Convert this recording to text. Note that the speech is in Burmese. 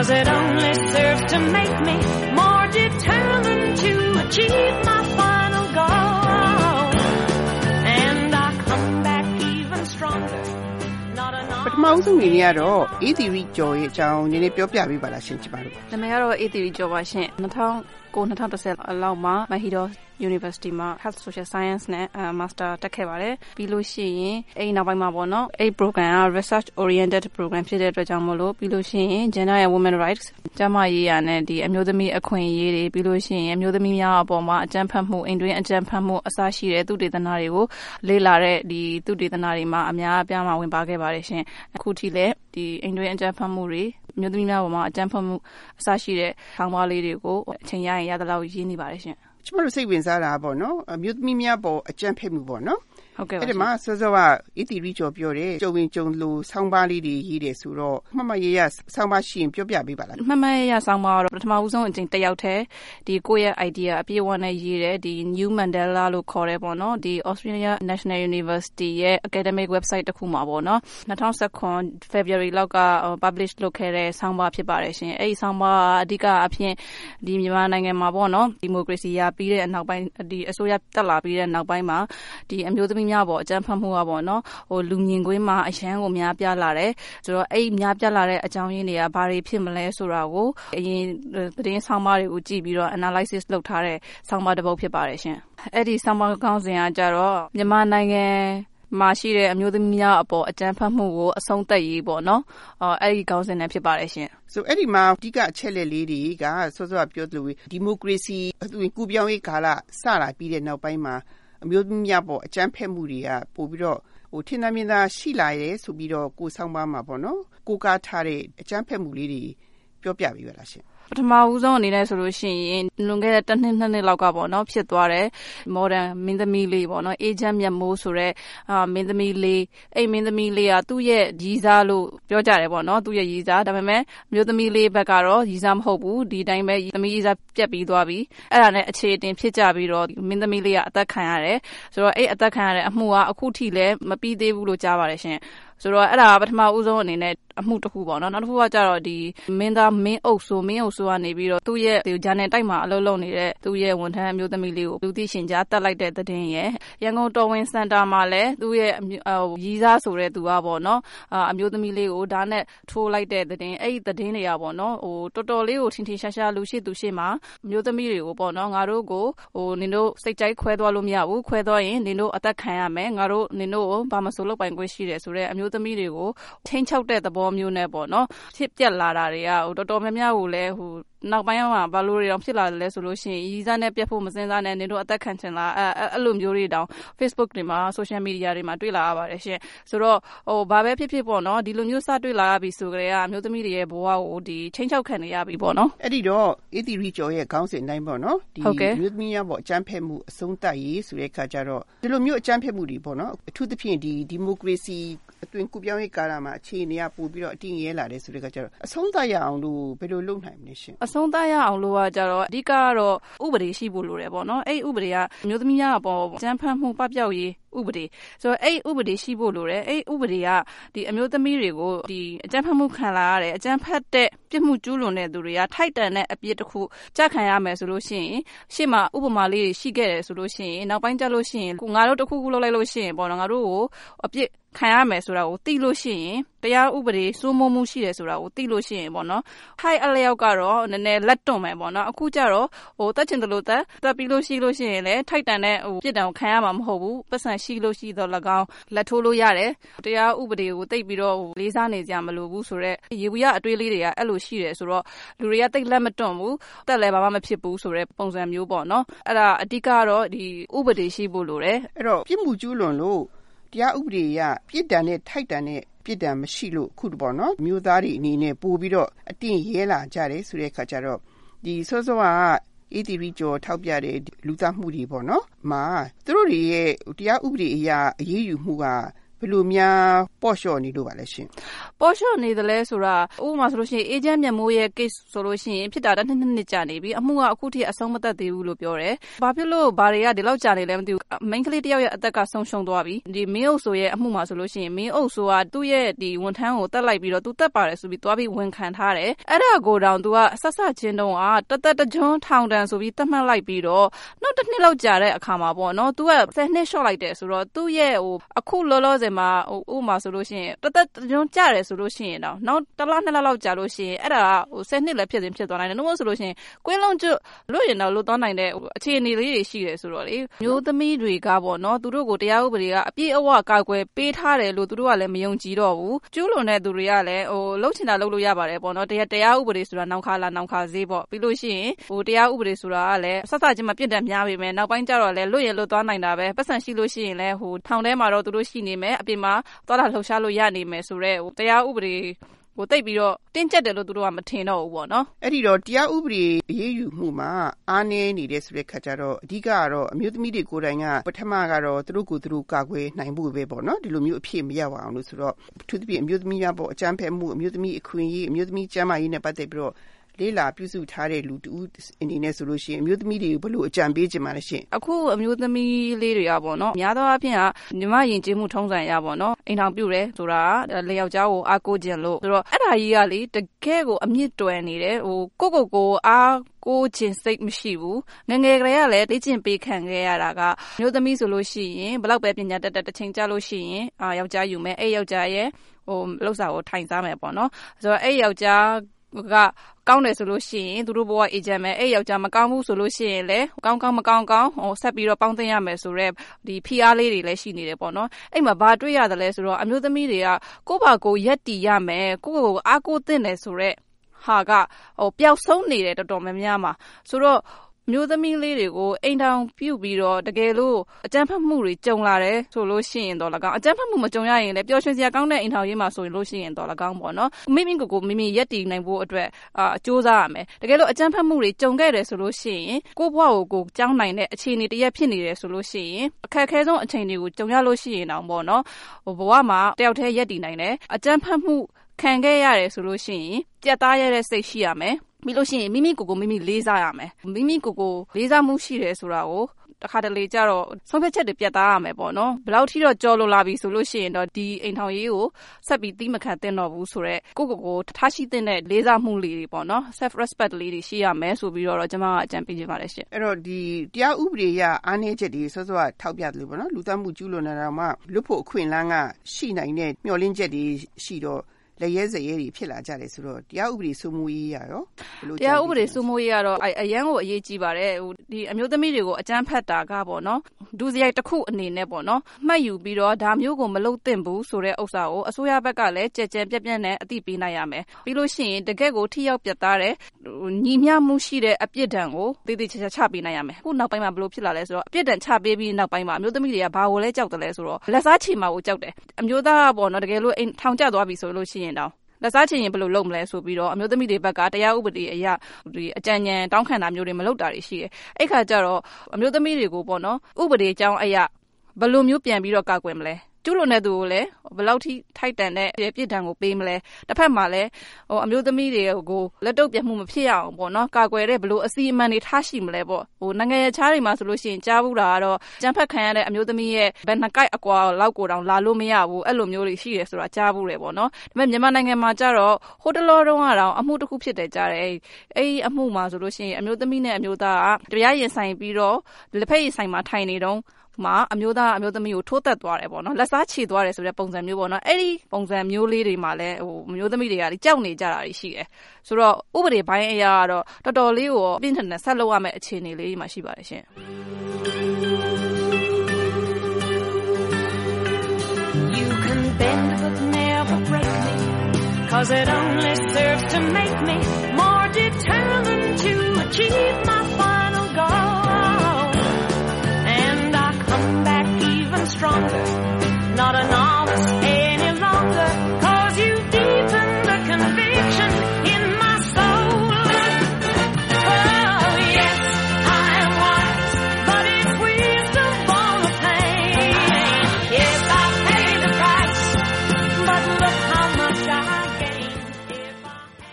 'cause it only serves to make me more determined to achieve my final goal. And I come back even stronger. ပထမဆုံးအနေနဲ့ကတော့ A-Theory ကျော်ရဲ့အကြောင်းနည်းနည်းပြောပြပေးပါလားရှင်ကျမတို့နာမည်ကတော့ A-Theory ကျော်ပါရှင်2009-2010လောက်မှာ Mahidol University မှာ Health Social Science နဲ့ Master တက်ခဲ့ပါတယ်ပြီးလို့ရှိရင်အဲ့နောက်ပိုင်းမှာပေါ့နော်အဲ့ program က research oriented program ဖြစ်တဲ့အတွက်ကြောင့်မို့လို့ပြီးလို့ရှိရင် gender and women rights ကျန်းမာရေးရနဲ့ဒီအမျိုးသမီးအခွင့်အရေးတွေပြီးလို့ရှိရင်အမျိုးသမီးများအပေါ်မှာအကြမ်းဖက်မှုအိမ်တွင်းအကြမ်းဖက်မှုအစရှိတဲ့သုတေသနတွေကိုလေ့လာတဲ့ဒီသုတေသနတွေမှာအများအပြားမှာဝင်ပါခဲ့ပါတယ်ရှင်အခုထိလည်းဒီအိမ်တွင်းအကြမ်းဖက်မှုတွေအမျိုးသမီးများပေါ်မှာအကြမ်းဖက်မှုအစရှိတဲ့ခေါင်းပါးလေးတွေကိုအချိန်ရရင်ရသလောက်ရေးနေပါတယ်ရှင်ကျမတို့စိတ်ဝင်စားတာပေါ့နော်အမျိုးသမီးများပေါ်အကြမ်းဖက်မှုပေါ့နော်ဟုတ်ကဲ့ပါအဲ့ဒီမှာစောစောက A-Theory ကျော်ပြောတယ်ကြုံဝင်ကြုံလို့ဆောင်းပါးလေးတွေရေးတယ်ဆိုတော့မှတ်မှတ်ရရဆောင်းပါးရှိရင်ပြောပြပေးပါလားမှတ်မှတ်ရဆောင်းပါးတော့ပထမဦးဆုံးအချိန်တစ်ယောက်တည်းဒီကိုယ့်ရဲ့ idea အပြည့်အဝနဲ့ရေးတယ်ဒီ New Mandela လို့ခေါ်တယ်ပေါ့နော်ဒီ Australia National University ရဲ့ academic website တစ်ခုမှာပေါ့နော်2019 February လောက်က publish လုပ်ခဲ့တဲ့ဆောင်းပါးဖြစ်ပါတယ်ရှင်အဲ့ဒီဆောင်းပါးအဓိကအဖြစ်ဒီမြန်မာနိုင်ငံမှာပေါ့နော်ဒီမိုကရေစီရပြီးတဲ့နောက်ပိုင်းဒီအစိုးရတက်လာပြီးတဲ့နောက်ပိုင်းမှာဒီအမျိုးသမီးများပေါ်အကြမ်းဖက်မှုကပေါ့နော်ဟိုလူမြင်ကွင်းမှာအရန်ကိုများပြားလာတယ်ဆိုတော့အဲ့များပြားလာတဲ့အကြောင်းရင်းတွေကဘာတွေဖြစ်မလဲဆိုတာကိုအရင်သတင်းဆောင်းပါးတွေကိုကြည့်ပြီးတော့ analysis လုပ်ထားတဲ့ဆောင်းပါးတစ်ပုဒ်ဖြစ်ပါတယ်ရှင်အဲ့ဒီဆောင်းပါးကောင်းစဉ်ကကြတော့မြန်မာနိုင်ငံမှာရှိတဲ့အမျိုးသမီးများအပေါ်အကြမ်းဖက်မှုကိုအဆုံးသတ်ရေးပေါ့နော်အဲ့ဒီကောင်းစဉ်နဲ့ဖြစ်ပါတယ်ရှင်ဆိုအဲ့ဒီမှာအဓိကအချက်လက်လေးတွေကစောစောပြောသလိုဒီမိုကရေစီကူပြောင်းရေးကာလစလာပြီးတဲ့နောက်ပိုင်းမှာအမျိုးသမီးများပေါ်အကြမ်းဖက်မှုတွေကပို့ပြီးတော့ထင်သာမြင်သာရှိလာရဲဆိုပြီးတော့ကိုဆောင်းပါးမှာပေါ့နော်ကိုကားထားတဲ့အကြမ်းဖက်မှုလေးတွေပြောပြပေးပါလားရှင်ပထမဦးဆုံးအနေနဲ့ဆိုလို့ရှိရင်လွန်ခဲ့တဲ့2နှစ်လောက်ကပေါ့နော်ဖြစ်သွားတယ် modern မင်းသမီးလေးပေါ့နော် agent မြတ်မိုးဆိုတဲ့မင်းသမီးလေးအဲ့မင်းသမီးလေးကသူ့ရဲ့ရည်စားလို့ပြောကြတယ်ပေါ့နော်သူ့ရဲ့ရည်စားဒါပေမဲ့မျိုးသမီးလေးဘက်ကတော့ရည်စားမဟုတ်ဘူးဒီတိုင်းပဲသမီးရည်စားပြက်ပြီးသွားပြီအဲ့ဒါနဲ့အခြေအတင်ဖြစ်ကြပြီးတော့မင်းသမီးလေးကအသက်ခံရတယ်ဆိုတော့အဲ့အသက်ခံရတဲ့အမှုကအခုထိလည်းမပြီးသေးဘူးလို့ကြားပါတယ်ရှင်ဆိုတော့အဲ့ဒါပထမဦးဆုံးအနေနဲ့အမှုတစ်ခုပေါ့နော်နောက်တစ်ခုကကြတော့ဒီမင်းအုပ်ဆိုကနေပြီးတော့သူ့ရဲ့ဂျာနယ်တိုက်မှာအလုပ်လုပ်နေတဲ့သူ့ရဲ့ဝန်ထမ်းအမျိုးသမီးလေးကိုလူသိရှင်ကြားတက်လိုက်တဲ့သတင်းရယ်ရန်ကုန်တော်ဝင်စင်တာမှာလည်းသူ့ရဲ့ရီးစားဆိုတဲ့သူကပေါ့နော်အမျိုးသမီးလေးကိုဓာတ်နဲ့ထိုးလိုက်တဲ့သတင်းအဲ့ဒီသတင်းတွေကပေါ့နော်ဟိုတော်တော်လေးကိုထင်ထင်ရှားရှားလူရှိသူရှိမှာအမျိုးသမီးတွေကိုပေါ့နော်ငါတို့ကိုနင်တို့စိတ်ကြိုက်ခွဲသွားလို့မရဘူးခွဲသွားရင်နင်တို့အသက်ခံရမယ်ငါတို့နင်တို့ကိုဘာမဆိုလုပ်ပိုင်ခွင့်ရှိတယ်ဆိုတဲ့အမျိုးသမီးတွေကိုထိန်းချုပ်တဲ့သဘောမျိုးနဲ့ပေါ့နော်ဖြစ်ပြက်လာတာတွေကတော်တော်များများကိုလည်းနောက်ပိုင်းမှာဘာလို့တွေတောင်ဖြစ်လာတယ်လဲဆိုလို့ရှိရင်ရီးစားနဲ့ပြတ်ဖို့မစင်စားနဲ့နင်တို့အသက်ခံချင်လားအဲ့လိုမျိုးတွေတောင် Facebook တွေမှာ social media တွေမှာတွေ့လာရပါတယ်ရှင်ဆိုတော့ဘာပဲဖြစ်ဖြစ်ပေါ့နော်ဒီလိုမျိုးစတွေ့လာရပြီဆိုကြတဲ့အမျိုးသမီးတွေရဲ့ဘဝကိုဒီချင်းချောက်ခံနေရပြီပေါ့နော်အဲ့ဒီတော့ A-Theory ကျော်ရဲ့ခေါင်းစဉ်တိုင်းပေါ့နော်ဒီမျိုးသမီးများပေါ့အကြမ်းဖက်မှုအဆုံးသတ်ရေးဆိုတဲ့အခါကျတော့ဒီလိုမျိုးအကြမ်းဖက်မှုတွေပေါ့နော်အထူးသဖြင့်ဒီမိုကရေစီအသွင်ကူပြောင်းရေးကာလမှာအခြေအနေကပို့ပြီးတော့အတည်ငြဲလာတယ်ဆိုတဲ့အခါကျတော့အဆုံးသတ်ရအောင်လို့ဘယ်လိုလုပ်နိုင်မလဲရှင်အဆုံးသတ်ရအောင်လို့ကကြတော့အဓိကကတော့ဥပဒေရှိဖို့လိုတယ်ပေါ့နော်အဲ့ဥပဒေကအမျိုးသမီးများအပေါ်ကြမ်းဖက်မှုပပျောက်ရေးဥပဒေဆိုတော့အဲ့ဥပဒေရှိဖို့လိုတယ်အဲ့ဥပဒေကဒီအမျိုးသမီးတွေကိုဒီအကြမ်းဖက်မှုခံလာရတဲ့အကြမ်းဖက်တဲ့ပြစ်မှုကျူးလွန်တဲ့သူတွေကထိုက်တန်တဲ့အပြစ်တစ်ခုကြခံရမယ်ဆိုလို့ရှိရင်ရှေ့မှာဥပမာလေးတွေရှိခဲ့တယ်ဆိုလို့ရှိရင်နောက်ပိုင်းကျလို့ရှိရင်ငါတို့တစ်ခုခုလုပ်လိုက်လို့ရှိရင်ပေါ့နော်ငါတို့ကိုအပြစ်ခံရမယ်ဆိုတာကိုသိလို့ရှိရင်တရားဥပဒေစိုးမိုးမှုရှိတယ်ဆိုတာကိုသိလို့ရှိရင်ပေါ့နော်ထိုက်အလျောက်ကတော့နည်းနည်းလက်တွန့်မယ်ပေါ့နော်အခုကျတော့တက်ချင်တယ်လို့တက်ပြီးလို့ရှိလို့ရှိရင်လည်းထိုက်တန်တဲ့ပြစ်ဒဏ်ကိုခံရမှာမဟုတ်ဘူးပတ်စံရှိလို့ရှိတော့၎င်းလက်ထိုးလို့ရတယ်တရားဥပဒေကိုသိပြီးတော့လေးစားနေကြမလို့ဘူးဆိုတော့ရေဘူးရအတွေးလေးတွေကအဲ့လိုရှိတယ်ဆိုတော့လူတွေကသိလက်မတွန့်ဘူးတက်လည်းဘာမှမဖြစ်ဘူးဆိုတဲ့ပုံစံမျိုးပေါ့နော်အဲ့ဒါအဓိကတော့ဒီဥပဒေရှိဖို့လိုတယ်အဲ့တော့ပြစ်မှုကျူးလွန်လို့တရားဥပဒေအရပြစ်ဒဏ်နဲ့ထိုက်တန်တဲ့ပြစ်ဒဏ်မရှိလို့ခုတပေါ့နော်မျိုးသားတွေအနေနဲ့ပို့ပြီးတော့အတင့်ရဲလာကြတယ်ဆိုတဲ့အခါကျတော့ဒီစောစောကA-Theory ကျော်ထောက်ပြတဲ့လူသားမှုတွေပေါ့နော်မှာသူတို့တွေရဲ့တရားဥပဒေအရအရေးယူမှုကဘဘယ်လိုများပေါ့လျှော့နေလို့ပါလဲရှင်ပေါ့လျှော့နေတယ်လဲဆိုတာဥပမာဆိုလို့ရှိရင်အေဂျင့်မြတ်မိုးရဲ့ case ဆိုလို့ရှိရင်ဖြစ်တာတစ်နှစ်ကြာနေပြီအမှုကအခုထိအဆုံးမသက်သေးဘူးလို့ပြောတယ်ဘာဖြစ်လို့ဘာတွေကဒီလောက်ကြာနေလဲမသိဘူးမိန်းကလေးတယောက်ရဲ့အသက်ကဆုံးရှုံးသွားပြီဒီမင်းအုပ်ဆိုရဲ့အမှုမှာဆိုလို့ရှိရင်မင်းအုပ်ဆိုတာသူ့ရဲ့ဒီဝန်ထမ်းကိုတက်လိုက်ပြီးတော့သူတက်ပါတယ်ဆိုပြီးသွားပြီးဝန်ခံထားတယ်အဲ့ဒါကိုတောင်သူကဆက်ဆက်ချင်းတုံးကတသက်တကြွန်းထောင်တန်းဆိုပြီးသတ်မှတ်လိုက်ပြီးတော့နောက်တစ်နှစ်လောက်ကြာတဲ့အခါမှာပေါ့နော်သူက10နှစ်ရှော့လိုက်တယ်ဆိုတော့သူ့ရဲ့အခုလောလောဆယ်မှာဥပမာဆိုလို့ရှိရင်တသက်တကြွန်းကြာတယ်ဆိုလို့ရှိရင်တော့နောက်တစ်လနှစ်လလောက်ကြာလို့ရှိရင်အဲ့ဒါ10နှစ်လည်းဖြစ်သွားနိုင်တယ်နှုတ်ဆိုလို့ရှိရင်ကွင်းလုံးကျွတ်လို့ရင်တော့လွတ်သွားနိုင်တဲ့အခြေအနေလေးတွေရှိတယ်ဆိုတော့လေမျိုးသမီးတွေကပေါ့နော်သူတို့ကိုတရားဥပဒေကအပြည့်အဝကာကွယ်ပေးထားတယ်လို့သူတို့ကလည်းမယုံကြည်တော့ဘူးကျူးလွန်တဲ့သူတွေကလည်းလှုပ်ချင်တာလှုပ်လို့ရပါတယ်ပေါ့နော်တရားဥပဒေဆိုတာနောက်ခါလာနောက်ခါဈေးပေါ့ပြီးလို့ရှိရင်တရားဥပဒေဆိုတာကလည်းဆက်စချင်းမပြတ်တက်များပေမဲ့နောက်ပိုင်းကျတော့လည်းလွတ်ရင်လွတ်သွားနိုင်တာပဲပတ်စံရှိလို့ရှိရင်လည်းထောင်ထဲမှာတော့သူတို့ရှိနေမယ်အပြင်မှာသွားလာလှုပ်ရှားလို့ရနေမယ်ဆိုတော့တရားဥပဒေကိုတိတ်ပြီးတော့တင်းကျပ်တယ်လို့သူတို့ကမထင်တော့ဘူးပေါ့နော်အဲ့ဒီတော့တရားဥပဒေအရေးယူမှုမှာအားနည်းနေတဲ့ဆိုတဲ့ခါကျတော့အဓိကကတော့အမျိုးသမီးတွေကိုယ်တိုင်ကပထမကတော့သူတို့ကိုသူတို့ကာကွယ်နိုင်ဖို့ပဲပေါ့နော်ဒီလိုမျိုးအဖြစ်မရပါအောင်လို့ဆိုတော့အထူးသဖြင့်အမျိုးသမီးများပေါ့အကြမ်းဖက်မှုအမျိုးသမီးအခွင့်အရေးအမျိုးသမီးကျန်းမာရေးနဲ့ပတ်သက်ပြီးတော့လေးလာပြုစုထားတဲ့လူတူအနေနဲ့ဆိုလို့ရှိရင်အမျိုးသမီးတွေကိုဘယ်လိုအကြံပေးချင်ပါလဲရှင်အခုအမျိုးသမီးလေးတွေကပေါ့နော်များသောအားဖြင့်ညီမယဉ်ကျေးမှုထုံးစံရပေါ့နော်အိမ်ထောင်ပြုတယ်ဆိုတာလေယောက်ျားကိုအားကိုးခြင်းလို့ဆိုတော့အဲ့ဒါကြီးကလေတကယ်ကိုအမြင့်တွယ်နေတယ်ကိုအားကိုခြင်းစိတ်မရှိဘူးငငယ်ကလေးကလည်းလေ့ကျင့်ပေးခံခဲ့ရတာကမျိုးသမီးဆိုလို့ရှိရင်ဘယ်လောက်ပဲပညာတတ်တစ်ချိန်ကြာလို့ရှိရင်ယောက်ျားယူမယ်အဲ့ယောက်ျားရဲ့လောက်စာကိုထိုင်စားမယ်ပေါ့နော်ဆိုတော့အဲ့ယောက်ျားကကောင်းတယ်ဆိုလို့ရှိရင်သူတို့ဘဝအေဂျင့်မယ်အဲ့ယောက်ျားမကောင်းဘူးဆိုလို့ရှိရင်လည်းကောင်းမကောင်းဆက်ပြီးတော့ပေါင်းသိမ်းရမယ်ဆိုတော့ဒီဖိအားလေးတွေလည်းရှိနေတယ်ပေါ့နော်အဲ့မှာဘာတွေ့ရတယ်လဲဆိုတော့အမျိုးသမီးတွေကကိုယ့်ဘာကိုရက်တီရမယ်ကိုယ့်ကိုအားကိုးသင့်တယ်ဆိုတော့ဟာကပျောက်ဆုံးနေတယ်တော်တော်များများမှာဆိုတော့မျိုးသမီးလေးတွေကိုအိမ်ထောင်ပြုတ်ပြီးတော့တကယ်လို့အကြမ်းဖက်မှုတွေကြုံလာတယ်ဆိုလို့ရှိရင်တော့၎င်းအကြမ်းဖက်မှုမကြုံရရင်လည်းပျော်ရွှင်စရာကောင်းတဲ့အိမ်ထောင်ရေးမှာဆိုရင်လို့ရှိရင်တော့၎င်းပေါ့နော်မိမိရက်တည်နိုင်ဖို့အတွက်စူးစမ်းရမယ်တကယ်လို့အကြမ်းဖက်မှုတွေကြုံခဲ့တယ်ဆိုလို့ရှိရင်ကိုယ့်ဘဝကိုကြောင်းနိုင်တဲ့အခြေအနေတရက်ဖြစ်နေတယ်ဆိုလို့ရှိရင်အခက်အခဲဆုံးအချိန်တွေကိုကြုံရလို့ရှိရင်တော့ပေါ့နော်ဘဝမှာတယောက်တည်းရက်တည်နိုင်တယ်အကြမ်းဖက်မှုခံခဲ့ရတယ်ဆိုလို့ရှိရင်ပြတ်သားရတဲ့စိတ်ရှိရမယ်ပြီးလို့ရှိရင်မိမိကိုယ်လေးစားရမယ်မိမိကိုယ်လေးစားမှုရှိတယ်ဆိုတာကိုတခါတလေကြတော့ဆုံးဖြတ်ချက်တွေပြတ်သားရမယ်ပေါ့နော်ဘယ်လောက်ထိတော့ကြော်လွန်လာပြီဆိုလို့ရှိရင်တော့ဒီအိမ်ထောင်ရေးကိုဆက်ပြီးတိမခံသင့်တော့ဘူးဆိုတော့ကိုထားရှိသင့်တဲ့လေးစားမှုလေးတွေပေါ့နော် self respect လေးတွေရှိရမယ်ဆိုပြီးတော့ကျွန်မကအကြံပေးချင်ပါတယ်ရှင်အဲ့တော့ဒီတရားဥပဒေရအားနည်းချက်တွေစောစောကထောက်ပြတယ်လို့ပေါ့နော်လူသတ်မှုကျူးလွန်နေတာမှလွတ်ဖို့အခွင့်အလမ်းကရှိနိုင်တဲ့မျှော်လင့်ချက်တွေရှိတော့လက်ရဲစရဲတွေဖြစ်လာကြတယ်ဆိုတော့တရားဥပဒေစိုးမိုးရေးရရောတရားဥပဒေစိုးမိုးရေးကတော့အရန်ကိုအရေးကြီးပါတယ်ဒီအမျိုးသမီးတွေကိုအကြမ်းဖက်တာကပေါ့နော်ဒုစရိုက်တစ်ခုအနေနဲ့ပေါ့နော်မှတ်ယူပြီးတော့ဒါမျိုးကိုမလုပ်သင့်ဘူးဆိုတဲ့ဥစ္စာကိုအစိုးရဘက်ကလည်းကြက်ပြက်နဲ့အသိပေးနိုင်ရမယ်ပြီးလို့ရှိရင်တကယ့်ကိုထိရောက်ပြတ်သားတဲ့ညီမျှမှုရှိတဲ့အပြစ်ဒဏ်ကိုသေသေးချာချာချပေးနိုင်ရမယ်ခုနောက်ပိုင်းမှာဘယ်လိုဖြစ်လာလဲဆိုတော့အပြစ်ဒဏ်ချပေးပြီးနောက်ပိုင်းမှာအမျိုးသမီးတွေကဘာကိုလဲကြောက်တယ်လဲဆိုတော့လက်စားချေမှာကိုကြောက်တယ်အမျိုးသားပေါ့နော်တကယ်လို့ထောင်ကျသွားပြီဆိုလို့ရှိရင်တော့လက်စားချင်ရင်ဘယ်လိုလုပ်မလဲဆိုပြီးတော့အမျိုးသမီးတွေဘက်ကတရားဥပဒေအရဒီအကြံဉာဏ်တောင်းခံတာမျိုးတွေမလုပ်တာတွေရှိတယ်အဲ့ခါကျတော့အမျိုးသမီးတွေကိုပေါ့နော်ဥပဒေအကြောင်းအရဘယ်လိုမျိုးပြန်ပြီးတော့ကာကွယ်မလဲကျူးလွန်တဲ့သူကိုလည်းဘယ်လောက်ထိထိုက်တန်တဲ့ပြစ်ဒဏ်ကိုပေးမလဲတစ်ဖက်မှာလည်းအမျိုးသမီးတွေကိုလက်တုပ်ပြန်မှုမဖြစ်ရအောင်ပေါ့နော်ကာကွယ်တဲ့ဘယ်လိုအစီအမံတွေထားရှိမလဲပေါ့နိုင်ငံခြားတွေမှာဆိုလို့ရှိရင်ကြားဘူးတာကတော့ကြမ်းဖက်ခံရတဲ့အမျိုးသမီးရဲ့ဘယ်နှကိုက်အကွာလောက်ကိုတောင်လာလို့မရဘူးအဲ့လိုမျိုးတွေရှိတယ်ဆိုတာကြားဘူးတယ်ပေါ့နော်ဒါပေမဲ့မြန်မာနိုင်ငံမှာကျတော့ဟိုတလောတုန်းကတော့အမှုတစ်ခုဖြစ်တယ်ကြားတယ်အဲ့အမှုမှာဆိုလို့ရှိရင်အမျိုးသမီးနဲ့အမျိုးသားကတရားရင်ဆိုင်ပြီးတော့လက်ဖက်ရည်ဆိုင်မှာထိုင်နေတော့မှာအမျိုးသားအမျိုးသမီးကိုထိုးသက်သွားတယ်ပေါ့နော်လက်စားချေသွားတယ်ဆိုတဲ့ပုံစံမျိုးပေါ့နော်အဲ့ဒီပုံစံမျိုးလေးတွေမှာလည်းအမျိုးသမီးတွေကကြောက်နေကြတာရှိတယ်ဆိုတော့ဥပဒေပိုင်းအရာကတော့တော်တော်လေးကိုပြင်းထန်တဲ့ဆက်လုပ်ရမယ့်အခြေအနေလေးမှာရှိပါတယ်ရှင် You can bend but never break me cause it only serves to make me more determined to achieve my